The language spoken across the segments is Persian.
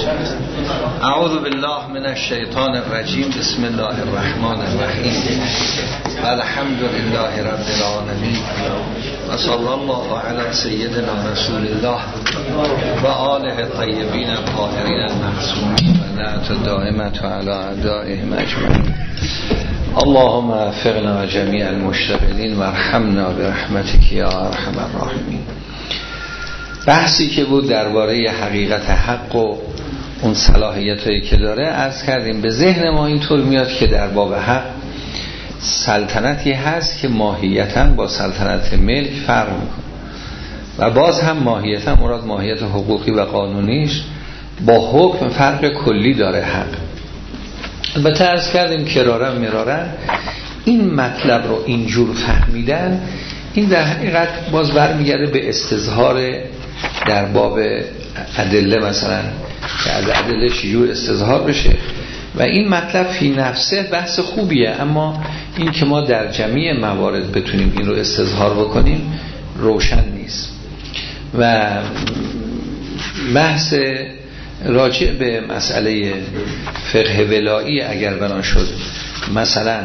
اعوذ بالله من الشیطان الرجیم. بسم الله الرحمن الرحیم. الحمد لله رب العالمین و صلی الله علی سیدنا رسول الله و آله الطیبین الطاهرین المعصومین و لعنت دائمة علی اعدائهم اجمعین. اللهم وفقنا جمیع المشتغلین و ارحمنا برحمتک یا ارحم الراحمین. بحثی که بود درباره حقیقت حق و اون صلاحیتایی که داره عرض کردیم. به ذهن ما اینطور میاد که در باب حق سلطنتی هست که ماهیتاً با سلطنت ملک فرق میکنه و باز هم ماهیتاً مراد ماهیت حقوقی و قانونیش با حکم فرق کلی داره. حق البته عرض کردیم کرارن مرارن این مطلب رو اینجور فهمیدن، این در حقیقت باز برمیگرده به استظهار در باب ادله، مثلا که از ادله چجور استظهار بشه و این مطلب فی نفسه بحث خوبیه، اما این که ما در جمیع موارد بتونیم این رو استظهار بکنیم روشن نیست. و بحث راجع به مسئله فقه ولایی اگر بنا شد مثلا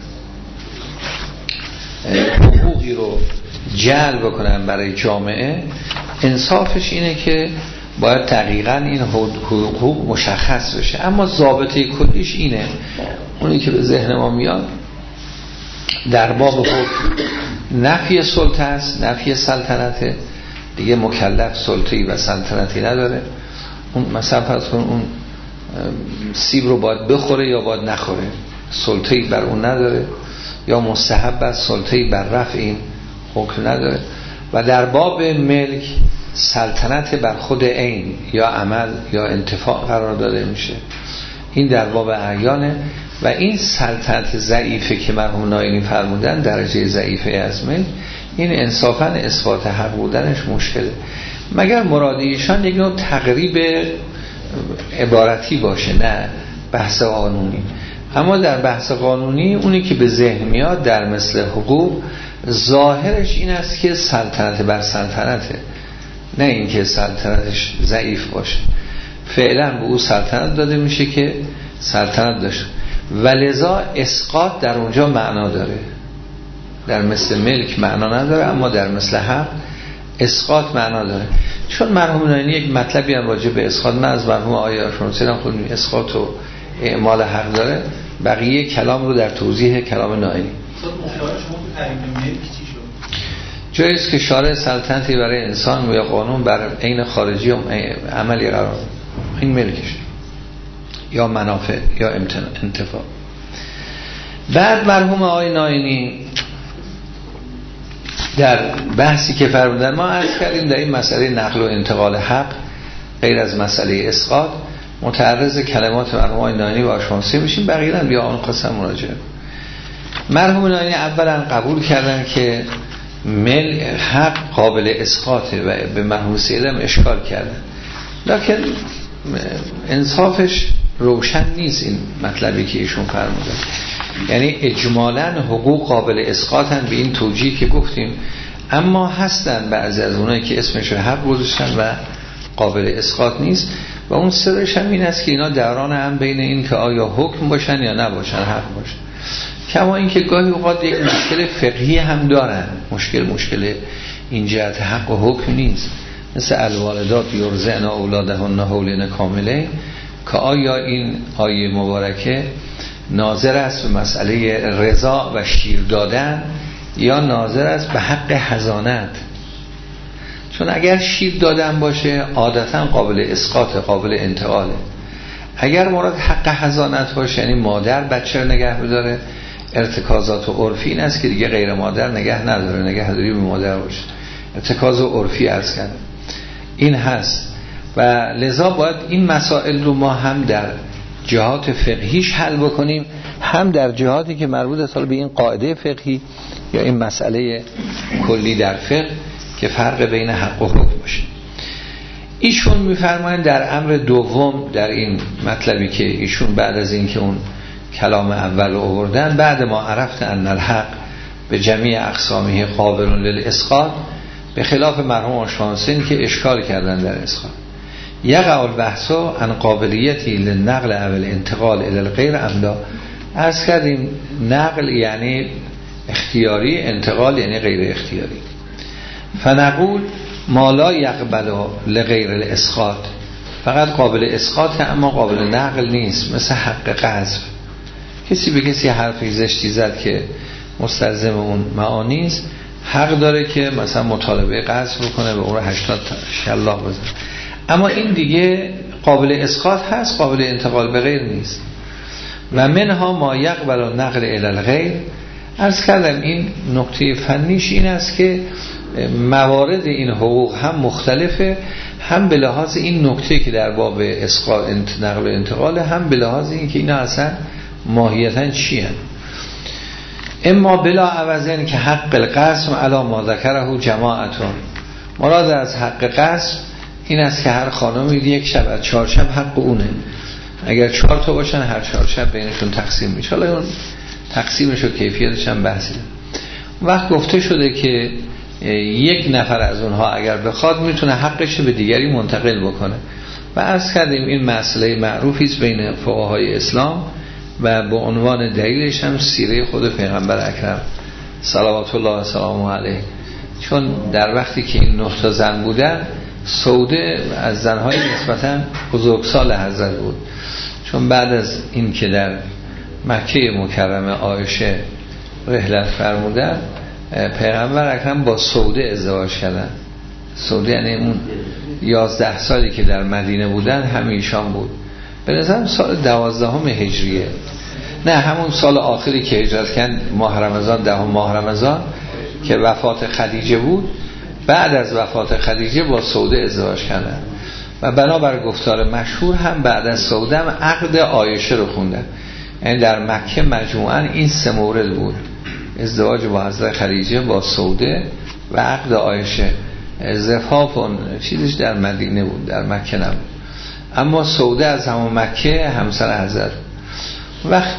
حقوقی رو جلب بکنن برای جامعه، انصافش اینه که باید دقیقاً این حقوق مشخص بشه، اما ضابطه کلیش اینه، اونی که به ذهن ما میاد در باب حکم نفی سلطه است، نفی سلطنته، دیگه مکلف سلطه‌ای و سلطنتی نداره. اون مثلا فرض کن اون سیب رو باید بخوره یا باید نخوره، سلطه‌ای بر اون نداره، یا مستحب است، سلطه‌ای بر رفع این حکم نداره. و در باب ملک سلطنت بر خود عین یا عمل یا انتفاع قرار داده میشه، این در باب اعیانه. و این سلطنت ضعیفه که مرحوم ناینی فرمودن درجه ضعیفه از ملک، این انصافاً اثبات حق بودنش مشکله، مگر مراد ایشان یک نوع تقریب عبارتی باشه، نه بحث قانونی. اما در بحث قانونی اونی که به ذهن میاد در مثل حقوق ظاهرش این است که سلطنت بر سلطنته، نه اینکه سلطنتش ضعیف باشه. فعلا به او سلطنت داده میشه که سلطنت داشته و لذا اسقاط در اونجا معنا داره، در مثل ملک معنا نداره، اما در مثل حق اسقاط معنا داره. چون مرحوم ناینی یک مطلبی هم راجع به اسقاط، من از مرحوم آیه فرانسه خود اسقاط و اعمال حق داره، بقیه کلام رو در توضیح کلام ناینی. جاییست که شارع سلطنتی برای انسان و یا قانون بر عین خارجی و عملی قرار، این ملکش یا منافع یا انتفاع. بعد مرحوم آقای ناینی در بحثی که فرمودن، ما عرض کردیم در این مسئله نقل و انتقال حق غیر از مسئله اسقاط متعرض کلمات مرحوم آقای ناینی و آشمانسی میشیم، بقیه هم بیا آن قسم مراجعه. مرحوم ناینی اولا قبول کردن که حق قابل اسقاطه و به مرحوم سیدم اشکال کردن، لکن انصافش روشن نیست این مطلبی که ایشون فرمودن. یعنی اجمالاً حقوق قابل اسقاطن به این توجیه که گفتیم، اما هستن بعضی از اونایی که اسمش حق گذاشتن و قابل اسقاط نیست. و اون سرش هم این است که اینا دران هم بین این که آیا حکم باشن یا نباشن، حق باشن. کما این که گاهی اوقات یک مشکل فقهی هم دارن، مشکل این جهت حق و حکم نیست، مثل الوالدات یرضعن اولادهن حولین کاملین، که آیا این آیه مبارکه ناظر است به مسئله رضا و شیر دادن یا ناظر است به حق حضانت. چون اگر شیر دادن باشه عادتا قابل اسقاط، قابل انتقاله. اگر مراد حق حضانت باشه یعنی مادر بچه رو نگه بداره، ارتکازات و عرفی این است که دیگه غیر مادر نگه نداره، نگهداری به مادر باشه، ارتکاز و عرفی عرض کرده این هست. و لذا باید این مسائل رو ما هم در جهات فقهیش حل بکنیم، هم در جهاتی که مربوط است به این قاعده فقهی یا این مسئله کلی در فقه که فرق بین حق و حکم باشه. ایشون میفرمایند در امر دوم در این مطلبی که ایشون بعد از این که اون کلام اول رو آوردن، بعد ما عرفت ان الحق به جمیع اقسامه قابل للاسقاط، به خلاف مرحوم آشوانسین که اشکال کردن در اسقاط، یقع البحث عن قابلیتی للنقل او الانتقال الی الغیر ام لا. عرض کردیم نقل یعنی اختیاری، انتقال یعنی غیر اختیاری. فنقول ما لا یقبل لغیر الاسقاط، فقط قابل اسقاط اما قابل نقل نیست. مثل حق قذف، کسی به کسی حرفی زشتی زد که مستلزم اون معانی است، حق داره که مثلا مطالبه قذف بکنه، به اون 80 شلاق بزنه، اما این دیگه قابل اسقاط هست، قابل انتقال به غیر نیست. و منها ما یقبل نقل الی الغیر. عرض کردم این نکته فنیش این است که موارد این حقوق هم مختلفه، هم به لحاظ این نکته که در باب اسقاط نقل و انتقال، هم به لحاظ این که اینا اصلا ماهیتاً چی هست. اما بلا عوضن که حق القسم علی ما ذکره جماعتون. مراد از حق قسم این است که هر خانمی یک شب از 4 شب حق اونه، اگر 4 تا باشن هر 4 شب بینشون تقسیم میشه. حالا اون تقسیمش و کیفیتش هم بحثی ده. وقت گفته شده که یک نفر از اونها اگر بخواد میتونه حقش به دیگری منتقل بکنه. و عرض کردیم این مسئله معروفی است بین فقهای اسلام و به عنوان دلیلش هم سیره خود پیغمبر اکرم صلوات الله و سلامه علیه. چون در وقتی که این 9 تا زن بودن، سوده از زنهای نسبتاً بزرگسال حضرت بود، چون بعد از این که در مکه مکرمه عایشه رحلت فرمودن، پیغمبر اکرم با سوده ازدواج کردن. سوده یعنی اون 11 سالی که در مدینه بودن همیشان بود. به نظرم سال 12 هجریه، نه همون سال آخری که هجرت کردن، ماه رمضان، 10 ماه رمضان که وفات خدیجه بود. بعد از وفات خدیجه با سوده ازدواج کردن و بنابر گفتار مشهور هم بعد از سوده هم عقد عایشه رو خوندن. یعنی در مکه مجموعاً این 3 مورد بود: ازدواج با حضرت خدیجه، با سوده و عقد عایشه. زفاف و چیزش در مدینه بود، در مکه نبود. اما سوده از همون مکه همسر حضرت. وقت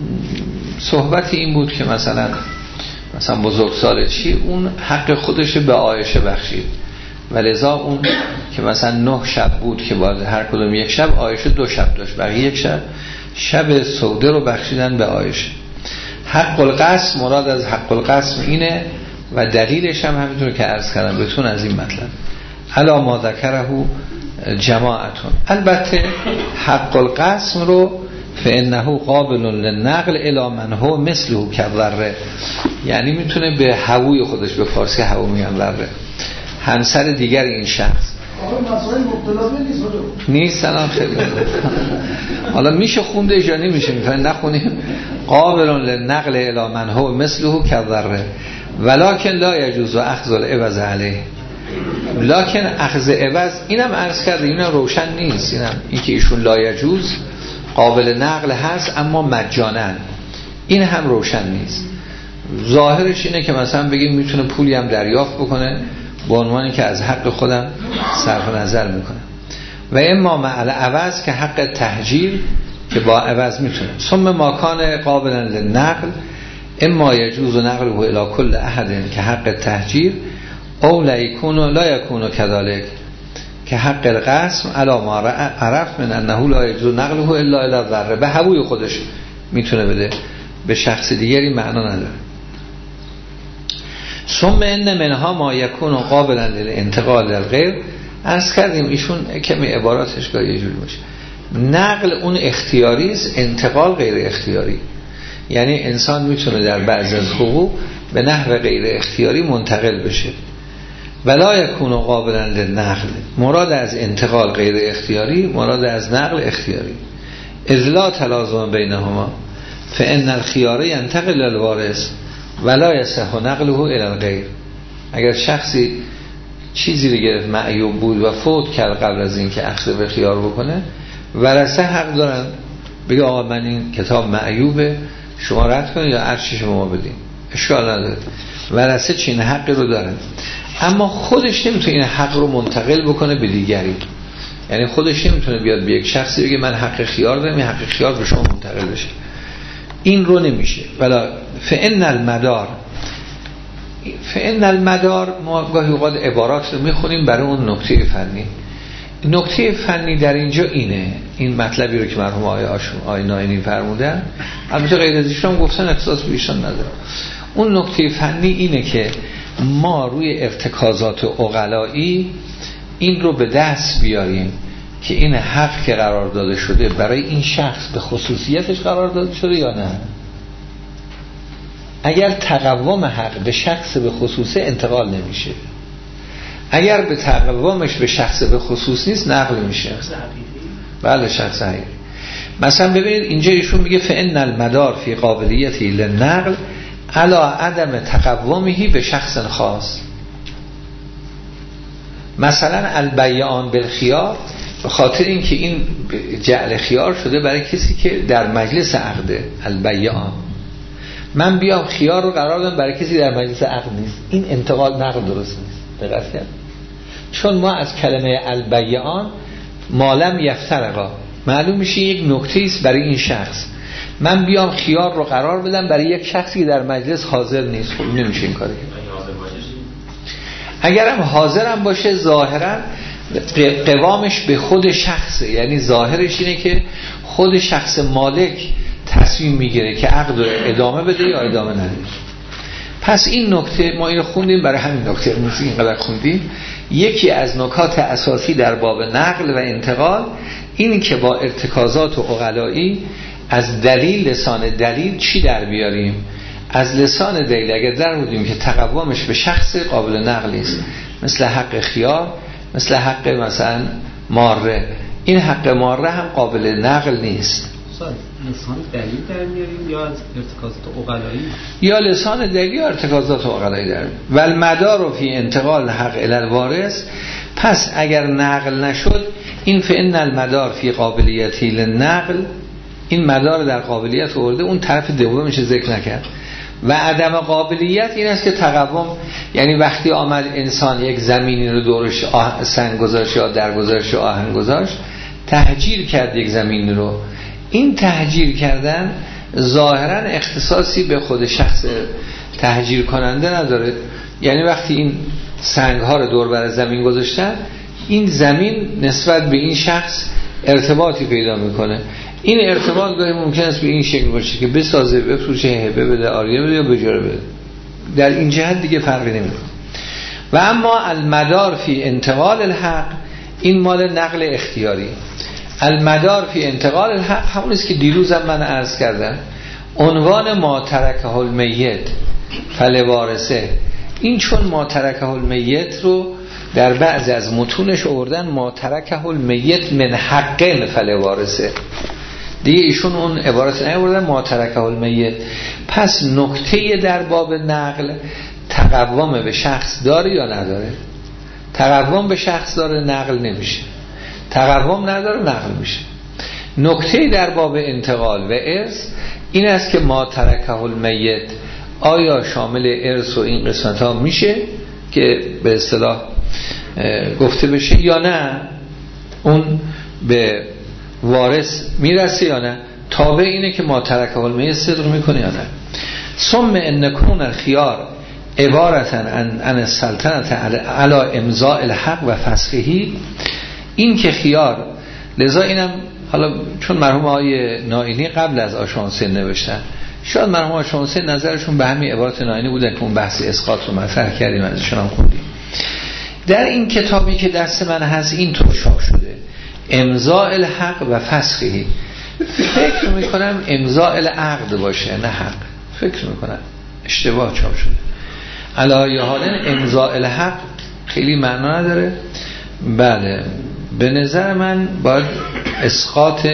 صحبت این بود که مثلا بزرگسال چی اون حق خودش به عایشه بخشید، ولذا اون که مثلا 9 شب بود که باید هر کدوم یک شب، عایشه 2 شب داشت، بقیه یک شب سوده رو بخشیدن به عایشه. حق القسم، مراد از حق القسم اینه و دلیلش هم همینطور که عرض کردم بهتون از این مطلب علا ما ذکره جماعتون. البته حق القسم رو فانه قابل للنقل الی من هو مثله كذره، یعنی میتونه به هووی خودش، به فارسی هوو میگن ذره، همسر دیگر این شخص نیست. سلام خیلی حالا میشه خونده یا نمیشه، میتونه نخونیم. قابل للنقل الی من هو مثله كذره ولکن لا یجوز اخذ العوض علیه. لکن اخذ عوض اینم عرض کرده، اینم روشن نیست. این که ایشون لا یجوز قابل نقل هست اما مجانن، این هم روشن نیست. ظاهرش اینه که مثلا بگیم میتونه پولی هم دریافت بکنه به عنوانی که از حق خودم صرف نظر میکنه. و اما مع عوض که حق تهجیر که با عوض میتونه. ثم ماکان قابلا للنقل اما یجوز نقله الی کل احد که حق تهجیر او لا یکون کذالک که حق القسم علی ما عرف من انه لا یجوز نقله الا الی الذره، به هووی خودش میتونه بده، به شخص دیگری معنا نداره. ثم ان منها ما یکون قابلا للانتقال للغیر. عرض کردیم ایشون کمی عباراتش گاهی یه جوری باشه. نقل اون اختیاری است، انتقال غیر اختیاری. یعنی انسان میتونه در بعض از حقوق به نحو غیر اختیاری منتقل بشه. ولا یکون قابلا للنقل، مراد از انتقال غیر اختیاری، مراد از نقل اختیاری. اذ لا تلازم بینهما فان الخیار ينتقل للوارث ولا یصح نقله الی الغیر. اگر شخصی چیزی رو گرفت معیوب بود و فوت کرد قبل از این که اخذ به خیار بکنه، ورثه حق دارن بگه آقا من این کتاب معیوبه، شما رد کنید یا ارشش شما بدین، اشکال نداره. ورثه چین حق رو دارن، اما خودش نمیتونه این حق رو منتقل بکنه به دیگری. یعنی خودش نمیتونه بیاد به یک شخصی بگه من حق خیار دارم، این حق خیار به شما منتقل بشه، این رو نمیشه. ولی فإن المدار ما گاهی اوقات عبارات رو میخونیم برای اون نکته فنی. نکته فنی در اینجا اینه، این مطلبی رو که مرحوم آقای نائینی فرمودن، البته غیر از ایشون گفتن اختصاص به ایشون نداره. اون نکته فنی اینه که ما روی ارتکازات عقلایی این رو به دست بیاریم که این حق که قرار داده شده برای این شخص به خصوصیتش قرار داده شده یا نه. اگر تقوم حق به شخص به خصوصه انتقال نمیشه، اگر به تقومش به شخص به خصوص نیست نقل میشه. بله شخص حقیقی. مثلا ببینید اینجا ایشون میگه فإن المدار فی قابلیتی للنقل علی عدم تقومه به شخص خاص. مثلا البیعان بالخیار، به خاطر اینکه این جعل خیار شده برای کسی که در مجلس عقده. البیعان، من بیام خیار رو قرار بدم برای کسی در مجلس عقد نیست، این انتقال نقل درست نیست. دقت کرد؟ چون ما از کلمه البیعان مالم یفترقا معلوم میشه یک نکته است برای این شخص. من بیام خیار رو قرار بدم برای یک شخصی که در مجلس حاضر نیست، خب نمیشه این کاری. اگرم حاضرم باشه ظاهرا قوامش به خود شخصه، یعنی ظاهرش اینه که خود شخص مالک تصمیم میگیره که عقد رو ادامه بده یا ادامه نده. پس این نکته ما اینو خوندیم، برای همین نکته موضوع اینقدر خوندیم. یکی از نکات اساسی در باب نقل و انتقال این که با ارتکازات و عقلایی از دلیل، لسان دلیل چی در بیاریم؟ از لسان دلیل اگر در بودیم که تقوامش به شخص قابل نقل است، مثل حق خیار، مثل حق مثلا ماره، این حق ماره هم قابل نقل نیست. لسان دلیل در میاریم یا از ارتکازات عقلایی؟ یا لسان دلیل یا ارتکازات عقلایی در میاریم. و المدار فی انتقال حق الی الوارث، پس اگر نقل نشد این فإن المدار فی قابلیتی للنقل، این مدار در قابلیت آورده، اون طرف دومش ذکر نکرد. و عدم قابلیت این است که تقوم، یعنی وقتی آمد انسان یک زمینی رو دورش سنگ گذاشت یا در گذاشت یا آهن گذاشت، تهجیر کرد یک زمین رو، این تهجیر کردن ظاهرا اختصاصی به خود شخص تهجیر کننده نداره. یعنی وقتی این سنگ ها رو دور بر زمین گذاشتن، این زمین نسبت به این شخص ارتباطی پیدا میکنه. این ارتباط گاهی ممکن است به این شکل باشه که بسازه، بفروشه، هبه بده، عاریه بده یا بجاره بده. در این جهت دیگه فرقی نمیکنه. و اما المدار فی انتقال الحق، این مال نقل اختیاری. المدار فی انتقال الحق همون است که دیروزم من عرض کردم، عنوان ما ترکه المیت فلوارثه. این چون ما ترکه المیت رو در بعضی از متونش آوردن ما ترکه المیت من حق فلوارثه، دیگه ایشون اون عبارت نیاوردن ما ترکه المیت. پس نکته در باب نقل تقوم به شخص داره یا نداره؟ تقوم به شخص داره، نقل نمیشه. تقوم نداره، نقل میشه. نکته در باب انتقال و ارث این است که ما ترکه المیت آیا شامل ارث و این قسمت ها میشه که به اصطلاح گفته بشه یا نه، اون به وارث میرسه یا نه. تابع اینه که ما ترکه المیت صدق میکنه یا نه. ثم ان کون الخیار عبارتا عن السلطنت علی امضاء الحق و فسخه، این که خیار، لذا اینم حالا چون مرحوم آقای نائینی قبل از آشانسه نوشتن، شاید مرحوم آشانسه نظرشون به همین عبارت نائینی بودن که اون بحث اسقاط رو مطرح کردیم، ازشون هم خوندیم. در این کتابی که دست من هست این طور چاپ شده، امضاء الحق و فسخه. فکر میکنم امضاء العقد باشه نه حق، فکر میکنم اشتباه چاپ شده. علی حال امضاء الحق خیلی معنا نداره. بله به نظر من باید اسقاط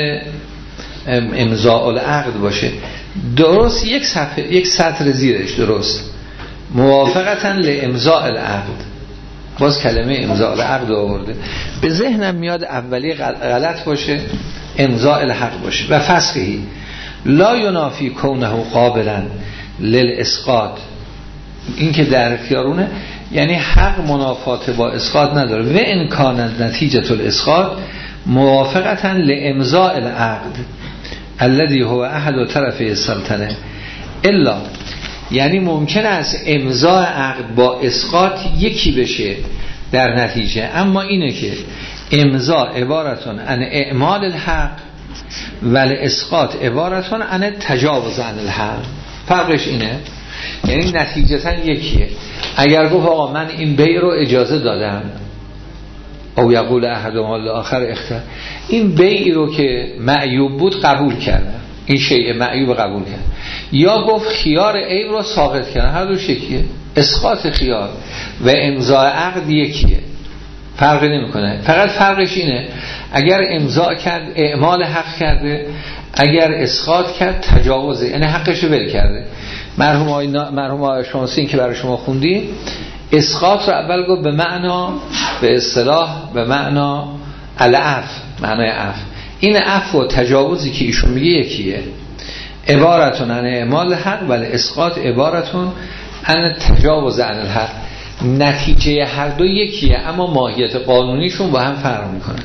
امضاء العقد باشه. درست یک صفحه، یک سطر زیرش درست موافقتا لامضاء العقد، باز کلمه امضاء العقد آورده. به ذهنم میاد اولی غلط باشه، امضاء الحق باشه. و فسخه لا ینافی کونه قابلا للاسقاط، این که در اختیارونه، یعنی حق منافات با اسقاط نداره. و ان کان نتیجه الاسقاط موافقتا لامضاء العقد الذي هو احد طرفی السلطنه الا، یعنی ممکن است امضاء عقد با اسقاط یکی بشه در نتیجه، اما اینه که امضا عبارتون عن اعمال الحق ولی اسقاط عبارتون عن تجاوز عن الحق. فرقش اینه، یعنی نتیجتا یکیه. اگر گفت آقا من این بیع رو اجازه دادم، او یقول احدهما للآخر اختر، این بیعی رو که معیوب بود قبول کردم، این شیء معیوب قبول کرد، یا گفت خیار عیب رو ساقط کردم، هر دوش یکیه. اسقاط خیار و امضاء عقد یکیه، فرقی نمیکنه. فقط فرقش اینه اگر امضاء کرد اعمال حق کرده، اگر اسقاط کرد تجاوزه، یعنی حقش رو ول کرده. مرحوم آقای شمسی که برای شما خوندیم اسقاط رو اول گفت به معنا، به اصطلاح به معنا العفو، معنای عفو. این عفو و تجاوزی که ایشون میگه یکیه، عبارتون عن اعمال حق ولی اسقاط عبارتون عن تجاوز عن الحق. نتیجه هر دو یکیه اما ماهیت قانونیشون با هم فرق میکنه.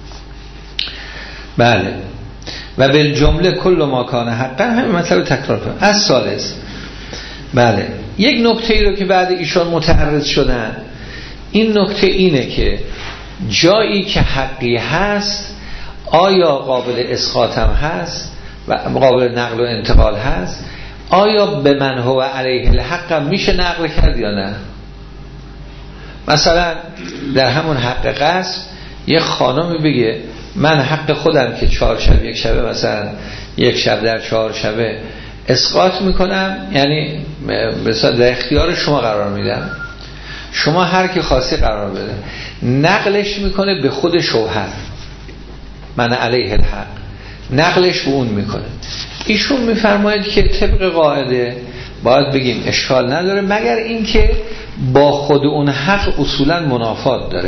بله. و بالجمله کل ما کان حقا، همین مطلب تکرار کنم. از ثالث، بله، یک نکته ای رو که بعد ایشان متعرض شدن، این نکته اینه که جایی که حقی هست آیا قابل اسقاط هم هست و قابل نقل و انتقال هست؟ آیا به من هو علیه الحق هم میشه نقل کرد یا نه؟ مثلا در همون حق قصد یک خانمی بگه من حق خودم که 4 شب یک شبه، مثلا یک شب در 4 شبه اسقاط میکنم، یعنی مثلا در اختیار شما قرار میدم، شما هر کی خاصی قرار بده، نقلش میکنه به خود شوهر، من علیه الحق، نقلش به اون میکنه. ایشون میفرماید که طبق قاعده باید بگیم اشکال نداره، مگر اینکه با خود اون حق اصولا منافات داره.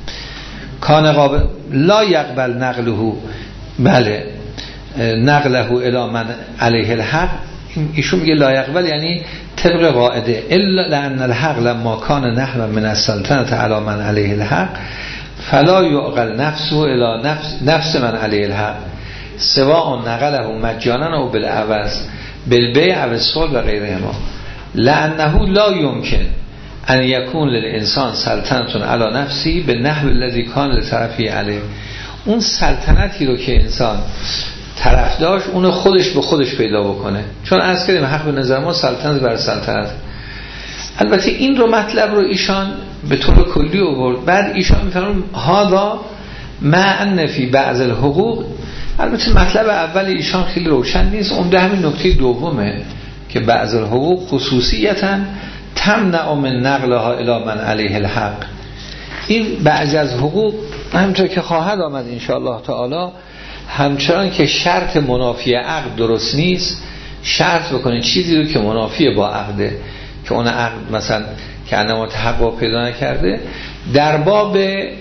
کان قابل لا یقبل نقله، بله، نقله الی من علیه الحق. ایشون میگه لا یقبل یعنی طبق قاعده، الا لان الحق لما کان نحو من السلطنه علی من علیه الحق فلا یعقل نفسه الی نفس من علیه الحق سواء نقله مجانا او بالعوض بالبیع او الصلح و غیرهما، لانه لا یمکن ان یکون للانسان سلطنتون علی نفسی به نحو الذی کان لطرفی علیه. اون سلطنتی رو که انسان طرف داشت اونو خودش به خودش پیدا بکنه، چون از کردیم حق به نظر ما سلطنت بر سلطنت. البته این رو مطلب رو ایشان به طور کلی آورد. بعد ایشان میفرمون هذا مع ان فی بعض الحقوق، البته مطلب اول ایشان خیلی روشن نیست، عمده همین نکته دومه که بعض الحقوق خصوصیتا تمنع من نقلها الی من علیه الحق. این بعض از حقوق همونطور که خواهد آمد ان شاء الله تعالی، همچنان که شرط منافی عقد درست نیست، شرط بکنه چیزی رو که منافی با عقده، که اون عقد مثلا که انما تحقق پیدا نکرده، در باب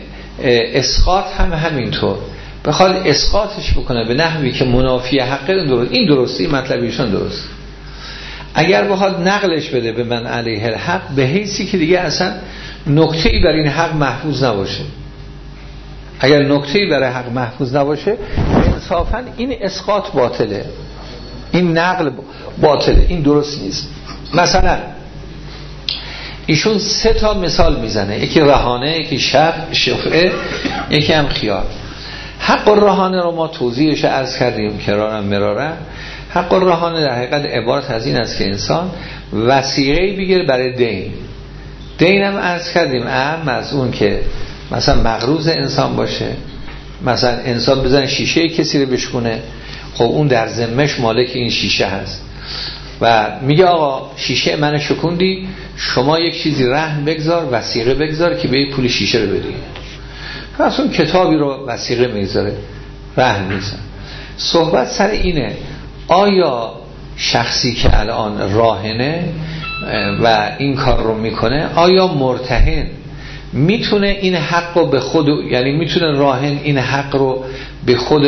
اسقاط هم همینطور بخواد اسقاطش بکنه به نحوی که منافی حقه درست، این درستی، مطلبیشون درست. اگر بخواد نقلش بده به من علیه الحق به حیثی که دیگه اصلا نکته‌ای بر این حق محفوظ نباشه، اگر نکته‌ای برای حق محفوظ نباشه انصافا این اسقاط باطله، این نقل باطله، این درست نیست. مثلا ایشون 3 تا مثال میزنه، یکی رهانه، یکی شفعه، یکی هم خیار. حق الرهانه رو ما توضیحش عرض کردیم کرارم مرارم. حق الرهانه در حقیقت عبارت از این است که انسان وثیقه‌ای بگیره برای دین. دین هم عرض کردیم اهم از اون که مثلا مقروض انسان باشه، مثلا انسان بزنه شیشه کسی رو بشکونه، خب اون در ذمه‌اش مالک این شیشه هست و میگه آقا شیشه من شکوندی، شما یک چیزی رهن بگذار، وثیقه بگذار که به پول شیشه رو بدی. پس اون کتابی رو وثیقه میذاره، رهن میذاره. صحبت سر اینه آیا شخصی که الان راهنه و این کار رو میکنه، آیا مرتهن میتونه این حق رو به خود، یعنی میتونه راهن این حق رو به خود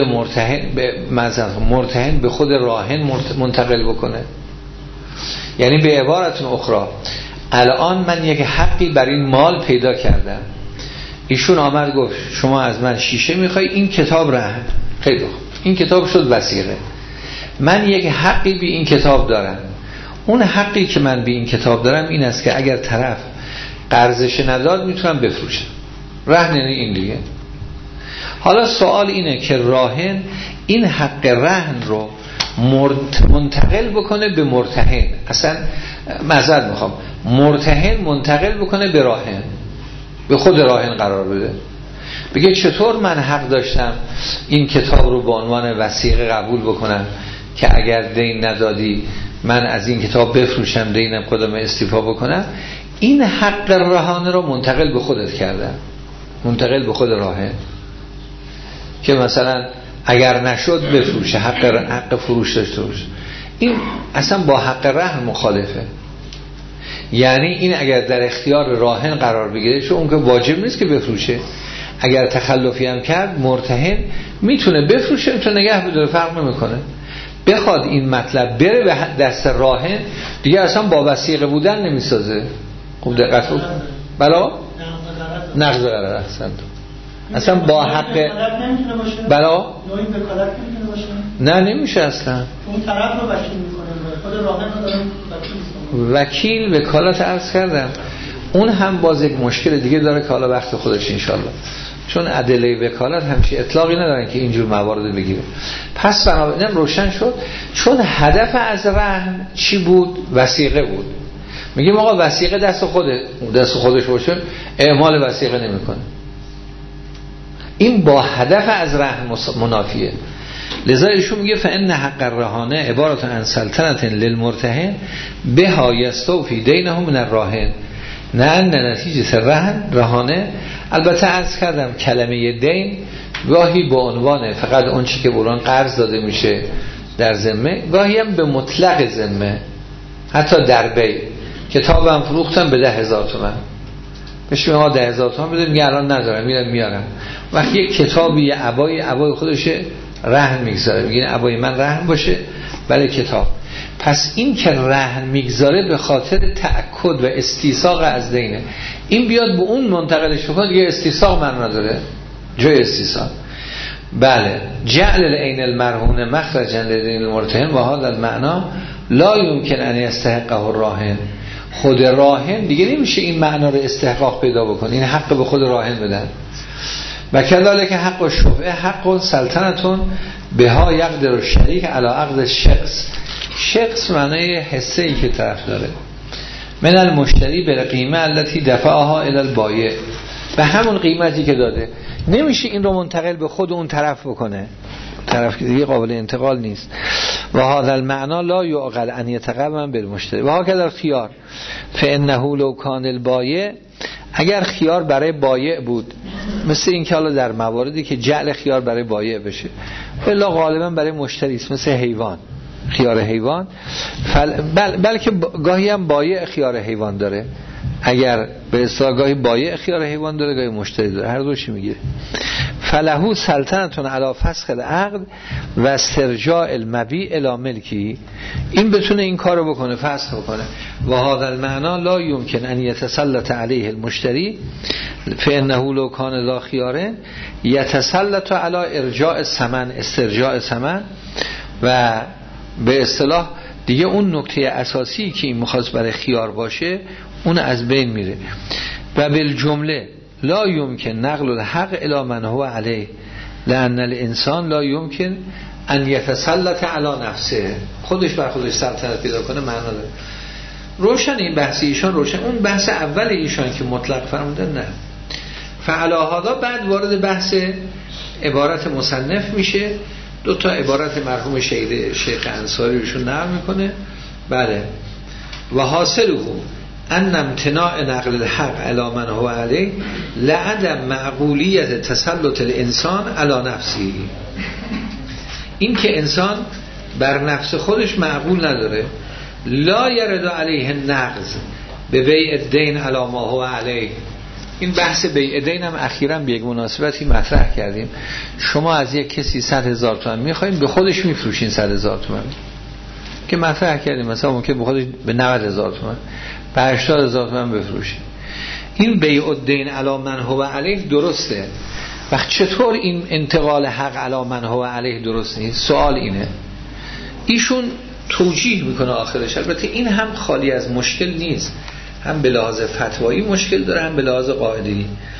مرتهن به خود راهن منتقل بکنه؟ یعنی به عبارت اخرى الان من یک حقی بر این مال پیدا کردم، ایشون آمد گفت شما از من شیشه میخوای، این کتاب رهن، خیلی خوب، این کتاب شد وثیقه، من یک حقی به این کتاب دارم. اون حقی که من به این کتاب دارم این است که اگر طرف قرضش نداد میتونم بفروشم. رهن یعنی این دیگه. حالا سوال اینه که راهن این حق رهن رو منتقل بکنه به مرتهن، اصلا معذرت میخوام، مرتهن منتقل بکنه به راهن، به خود راهن قرار بده، بگه چطور من حق داشتم این کتاب رو به عنوان وثیقه قبول بکنم که اگر دین ندادی من از این کتاب بفروشم، دینم خودم استیفا بکنم. این حق رهانه رو منتقل به خودت کردم، منتقل به خود راهن، که مثلا اگر نشد بفروشه، حق فروش داشته باشه. این اصلا با حق رهن مخالفه. یعنی این اگر در اختیار راهن قرار بگیره، چون اون که واجب نیست که بفروشه، اگر تخلفی هم کرد مرتهن میتونه بفروشه، میتونه نگه بداره، فرق نمیکنه. بخواد این مطلب بره به دست راهن دیگه اصلا با وثیقه بودن نمیسازه. خوب دقت کن. بلا نقض قرار اصلا با حق بلا نه نمیشه اصلا. اون طرف رو وکیل میکنه، خود راهن رو داره وکیل وکالت عرض کردم، اون هم باز یک مشکل دیگه داره که حالا وقت خودش انشالله، چون ادله وکالت همچی اطلاقی ندارن که اینجور موارد بگیره. پس بنابراین روشن شد چون هدف از رهن چی بود؟ وثیقه بود. میگیم آقا وثیقه دست خودش باشه، اعمال وثیقه نمیکنه. این با هدف از رهن منافیه. لذا ایشون میگه فان حق الرهانه عبارت عن سلطنت للمرتهن بها یستوفی دینه من الراهن، نه ان نتیجه رهانه. البته عرض کردم کلمه دین گاهی به عنوان فقط اون چی که بران قرض داده میشه در ذمه، گاهی هم به مطلق ذمه. حتی در بی کتابم فروختم به 10,000 تومان، بهش میگم 10,000 تومان بده، میگه الان ندارم، میارم. وقتی یک کتابی عبای خودشه رهن میگذاره، میگه عبای من رهن باشه برای کتاب. پس این که رهن میگذاره به خاطر تأکد و استیثاق از دینه. این بیاد به اون منتقلش بکنه دیگه استیثاق من نداره، جای استیثاق. بله جعل العین المرهون مخرجا لدین المرتهن و هذا المعنی لا یمکن ان یستحقه الراهن. خود راهن دیگه نمیشه این معنا رو استحقاق پیدا بکنه، این حق به خود راهن بدن. و کذالک حق و شفعه حق سلطنتون بها یقدر الشریک علی عقد شخص معنای حصه ای که طرف داره من المشتری به قیمه التي دفعها الی البایع، به همون قیمتی که داده. نمیشه این رو منتقل به خود اون طرف بکنه، طرف که دیگه قابل انتقال نیست. و هذا المعنى لا يعقل ان يتقوم بالمشتری و هكذا الخيار فانه لو كان البایع، اگر خیار برای بایع بود، مثل این که حالا در مواردی که جعل خیار برای بایع بشه، الا غالبا برای مشتری است، مثل حیوان، خیار حیوان، بلکه گاهی هم بایع خیار حیوان داره، اگر به اصطلاح گاهی بایع خیار حیوان داره، گاهی مشتری داره، هر دوشی میگیره. فلهو سلطنتون علی فسخ العقد و استرجاع المبیع الی ملکی، این بتونه این کارو بکنه، فسخ بکنه. و هذا المعنى لا يمكن ان يتسلط عليه المشتری فانه لو كان لا خيار يتسلط على ارجاع الثمن، استرجاع ثمن. و به اصطلاح دیگه اون نکته اساسی که این مخاص برای خیار باشه اون از بین میره. و بالجمله لا یمکن نقل الحق الی من هو علیه لان الانسان لا یمکن ان یتسلط علی نفسه، خودش بر خودش سلطنت پیدا کنه معنا داره. روشن این بحث ایشان روشن. اون بحث اول ایشان که مطلق فرمودن نه. فعلی هذا بعد وارد بحث عبارت مصنف میشه، دو تا عبارت مرحوم شیخ انصاری روشون نقل میکنه. بله و حاصله ان امتناع نقل الحق علی من هو علیه لعدم معقولیت تسلط الانسان علی نفسی، این که انسان بر نفس خودش معقول نداره. لا یرد علیه نقض به بیع الدین علی ما هو علیه. این بحث بیع دین هم اخیراً به یک مناسبتی مطرح کردیم. شما از یک کسی 100,000 تومان میخواین، به خودش میفروشین 100,000 تومان که مطرح کردیم، مثلا ممکن به خودش به 90,000 تومان، به 80,000 تومان بفروشین. این بیع الدین علی من هو علیه درسته. وقت چطور این انتقال حق علی من هو علیه درست نیست؟ سوال اینه. ایشون توجیه میکنه آخرش. البته این هم خالی از مشکل نیست، هم به لحاظ فتوایی مشکل داره، هم به لحاظ قاعده‌ای.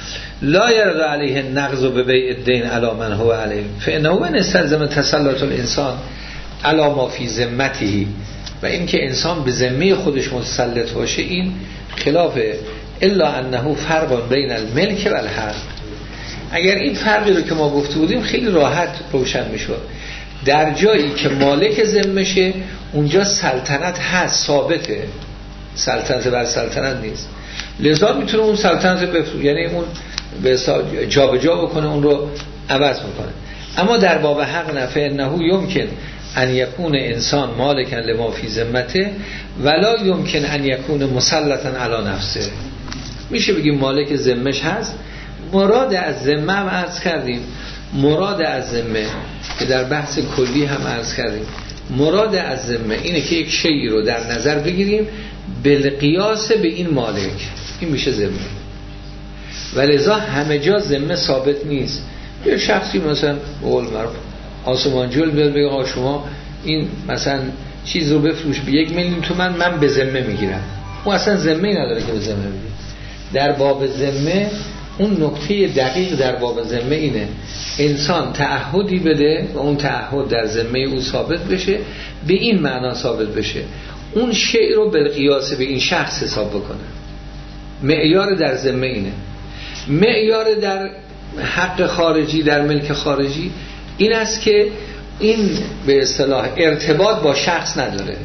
لا يرد علیه النقض ببیع الدین علی من هو علیه فانه نستلزم تسلط الانسان علی ما فی ذمته، و این که انسان به ذمه خودش متسلط باشه این خلاف الا انه فرق بین الملک و الحق. اگر این فرقی رو که ما گفته بودیم خیلی راحت روشن میشد. در جایی که مالک ذمشه اونجا سلطنت هست، ثابته، سلطنت بر سلطنت نیست، لذا میتونه اون سلطنت یعنی اون به جابجا بکنه، اون رو عوض میکنه. اما در باب حق نفع انه یمکن ان یکون انسان مالکا لما فی ذمته ولا یمکن ان یکون مسلطا علی نفسه. میشه بگیم مالک ذمش هست. مراد از ذمه هم عرض کردیم، مراد از ذمه که در بحث کلی هم عرض کردیم، مراد از ذمه اینه که یک شیئی رو در نظر بگیریم بالقیاس به این مالک، این میشه ذمه. ولذا همه جا ذمه ثابت نیست. یه شخصی مثلا قول معروف آسمانجول بیاد بگه آقا شما این مثلا چیز رو بفروش به 1 میلیون تومان، من به ذمه میگیرم. اون اصلا ذمه‌ای نداره که به ذمه بگیره. در باب ذمه اون نکته دقیق در باب ذمه اینه انسان تعهدی بده و اون تعهد در ذمه او ثابت بشه، به این معنا ثابت بشه اون شیء رو به قیاس به این شخص حساب بکنه. معیار در ذمه اینه. معیار در حق خارجی، در ملک خارجی این است که این به اصطلاح ارتباط با شخص نداره،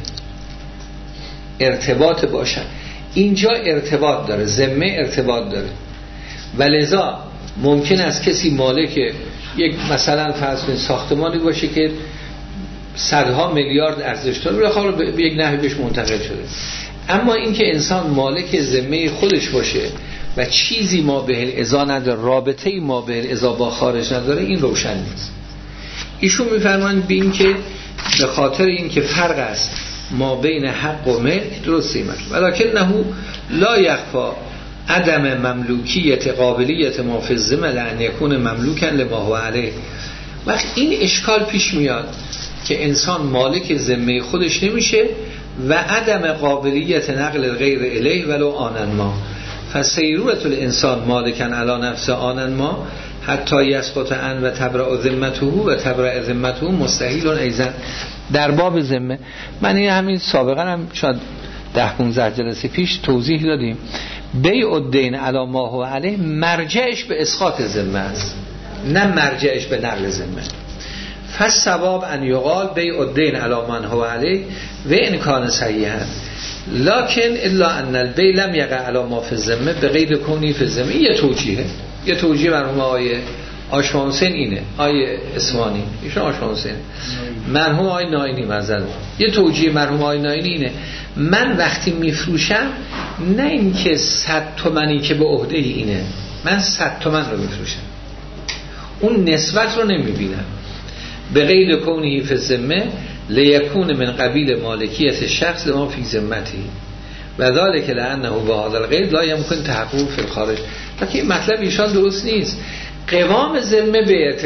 ارتباط با شخص. اینجا ارتباط داره، ذمه ارتباط داره. ولذا ممکن است کسی مالک یک مثلا فرض کنید ساختمانی باشه که صدها میلیارد ارزش داره، حالا به یک نحوی بهش منتقل شده، اما اینکه انسان مالک ذمه خودش باشه و چیزی ما به الازا نداره، رابطه‌ای ما به الازا با خارج نداره، این روشن نیست. ایشون میفرمایند به این که به خاطر این که فرق است ما بین حق و ملک، درسته ولکن نه لا یخفا عدم مملوکیت قابلیت ما فی الذمه لان یکون مملوکا لما هو علیه. وقت این اشکال پیش میاد که انسان مالک ذمه خودش نمیشه و عدم قابلیت نقل غیر الیه ولو آنن ما، فسیرورت الانسان مالکا علی نفس آنن ما حتی یسقط عن و تبرأ ذمته و تبرأ ذمته مستحیل ایضا. در باب ذمه من این همین سابقا هم شاید 10-15 جلسه پیش توضیح دادیم، بیع الدین علی ما هو علیه مرجعش به اسقاط ذمه است، نه مرجعش به نقل ذمه. فالصواب ان یقال بیع الدین علی من هو علیه و ان کان صحیحا لکن الا ان البیع لم یقع علی ما فی الذمه بغیر کونی فی الذمه. یه توجیهه، یه توجیه مرحوم آیه آشمان حسین اینه، آیه اسمانی ایشون آشمان حسین، مرحوم آیه ناینی مثلا یه توجیه مرحوم آیه ناینی اینه من وقتی میفروشم نه این که 100 تومانی که به عهده اینه، من 100 تومن رو میفروشم، اون نسبت رو نمیبینم. به غیر کونی فی الذمه لیکون من قبیل مالکیت شخص لما فی ذمتی و ذالک لانه بهذا الغیر لا یمکن تحقق فی الخارج. لکن مطلب ایشان درست نیست. قوام ذمه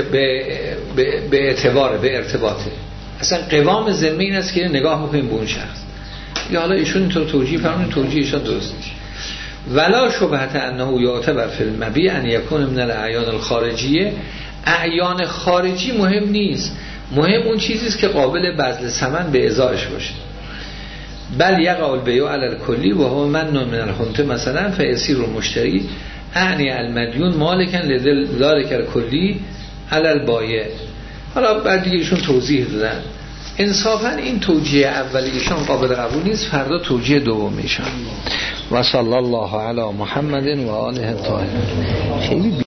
به اعتبار به ارتباطه، اصلا قوام ذمه این است که نگاه میکنیم به اون شخص. یا حالا ایشون اینطور توجیه فرمودن، توجیه ایشان درست نیست. ولا شبهه انه یعتبر فی المبیع ان یکون من الاعیان الخارجیه. اعیان خارجی مهم نیست، مهم اون چیزی است که قابل بذل ثمن به ازایش باشه. بل یقع البیع علی الکلی و هو من من الحنطه مثلا فیسیر المشتری اعنی المدیون مالکن لذلک الکلی علی البایع. حالا بعد دیگه ایشون توضیح دادن. انصافا این توجیه اولیشان قابل قبول نیست، فردا توجیه دومیشان. و صلی الله علی محمد و آله الطاهرین. خیلی